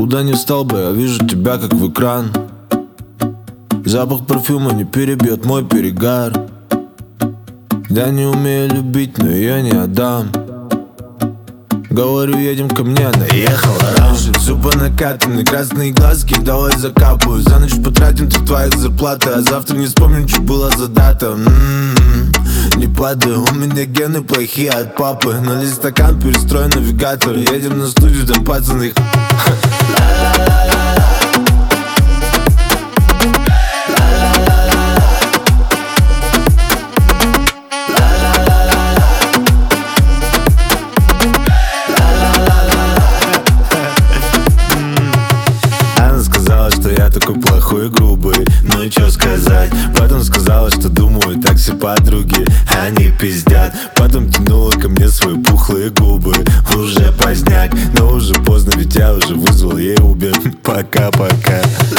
Куда не встал бы, я вижу тебя как в экран. Запах парфюма не перебьет мой перегар. Я не умею любить, но я не отдам. Говорю, едем ко мне, наехала раньше. Все по накатанной, красные глазки, давай закапаю. За ночь потратим ты твоих зарплаты, а завтра не вспомним, что была за дата. Не падаю, у меня гены плохие от папы. Налей стакан, перестрой навигатор. Едем на студию, там пацаны. Что я такой плохой и грубый, ну и чё сказать. Потом сказала, что думаю, так все подруги, они пиздят. Потом тянула ко мне свои пухлые губы. Уже поздняк, но уже поздно, ведь я уже вызвал ей Uber. Пока-пока.